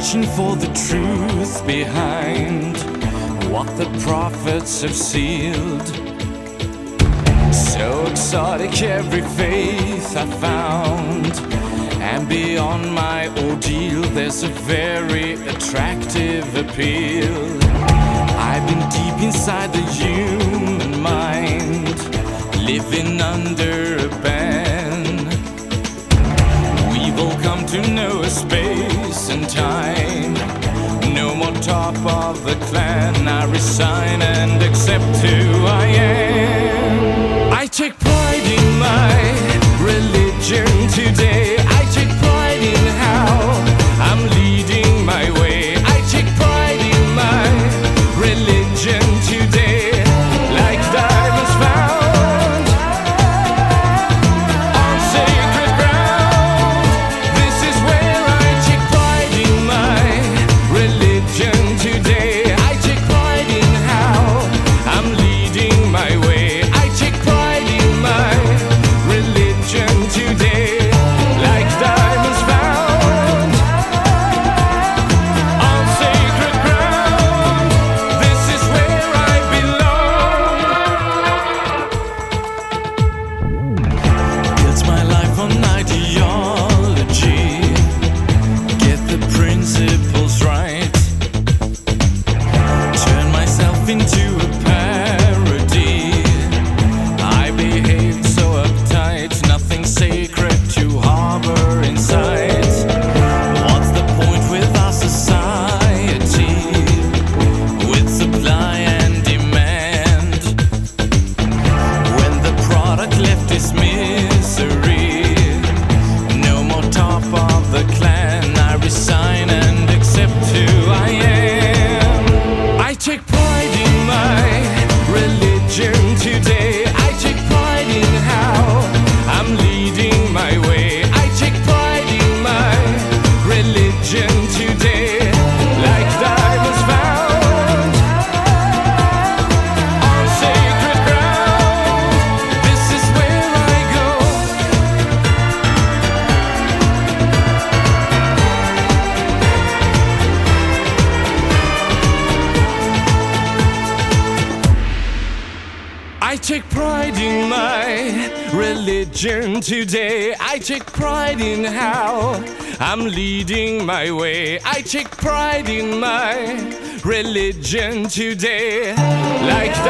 searching for the truth behind what the prophets have sealed. So exotic every faith I found, and beyond my ordeal there's a very attractive appeal. I've been deep inside the human mind, living under a ban. We've all come to know a space and time. No more top of the clan. I resign and accept who I am. I take pride in my religion today. I take pride in how I'm leading my way. I take pride in my religion today, like diamonds found on sacred ground. This is where I take pride in my religion today. I take pride in how I'm leading my way. I take pride in my religion today, like diamonds found on sacred ground. This is where I belong. Built my life on ideology, get the principles right, turn myself into a parody. I behaved so uptight, nothing sacred to harbor inside. What's the point with our society, with supply and demand, when the product left is misery? No more top of the clan. I resign and accept who I am. I take pride in my religion today. I take pride in how I'm leading my way. I take pride in my religion today, like diamonds found on sacred ground. This is where I go. I take pride in my religion today. I take pride in how I'm leading my way. I take pride in my religion today, like